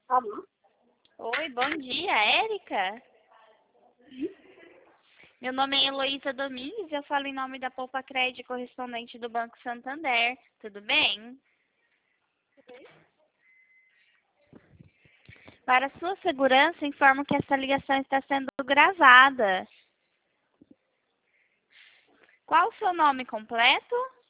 Alô? Oi, bom dia, Érica. Meu nome é Heloísa Domingues e eu falo em nome da Poupa Crédito correspondente do Banco Santander. Tudo bem? Para sua segurança, informo que essa ligação está sendo gravada. Qual o seu nome completo?